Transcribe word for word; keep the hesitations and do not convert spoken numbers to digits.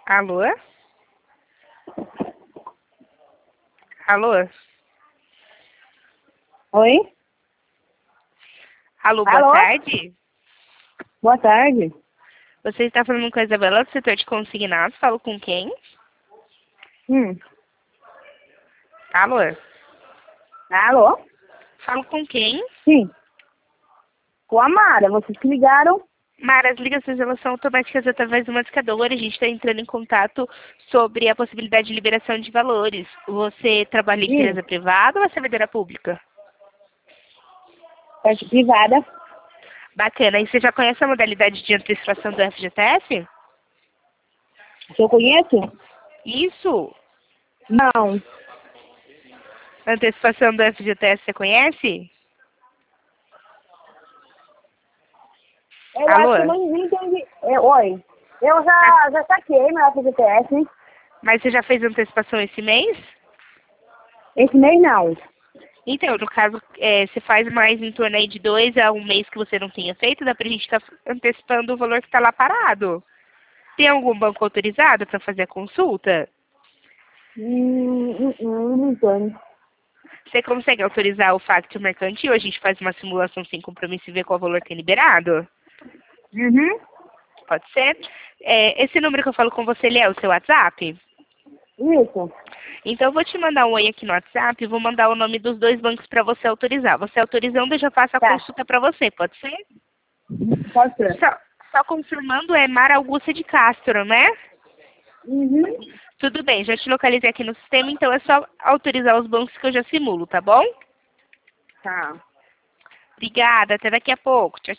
Alô? Alô? Oi? Alô, boa Alô? tarde. Boa tarde. Você está falando com a Isabela do setor de consignados? Falo com quem? Hum. Alô? Alô? Falo com quem? Sim. Com a Mara, vocês que ligaram? Mara, as ligações elas são automáticas através do modificador. A gente está entrando em contato sobre a possibilidade de liberação de valores. Você trabalha em Sim. empresa privada ou é servidora pública? Parte privada. Bacana. E você já conhece a modalidade de antecipação do F G T S? Se eu conheço? Isso. Não. Antecipação do F G T S você conhece? Eu Alô? acho que eu não entendi. É, oi. Eu já, já saquei meu F G T S. Mas você já fez antecipação esse mês? Esse mês não. Então, no caso, é, você faz mais em torno aí de dois a um mês que você não tenha feito, dá pra gente estar antecipando o valor que está lá parado. Tem algum banco autorizado para fazer a consulta? Hum, hum, hum, não entendo. Você consegue autorizar o Facto Mercantil? A gente faz uma simulação sem compromisso e vê qual valor que é liberado? Uhum. Pode ser? É, esse número que eu falo com você, ele é o seu WhatsApp? Isso. Então, eu vou te mandar um oi aqui no WhatsApp e vou mandar o nome dos dois bancos para você autorizar. Você autorizando, eu já faço a Tá. consulta para você, pode ser? Pode ser. Só, só confirmando, é Mara Augusta de Castro, né? Uhum. Tudo bem, já te localizei aqui no sistema, então é só autorizar os bancos que eu já simulo, tá bom? Tá. Obrigada, até daqui a pouco. Tchau,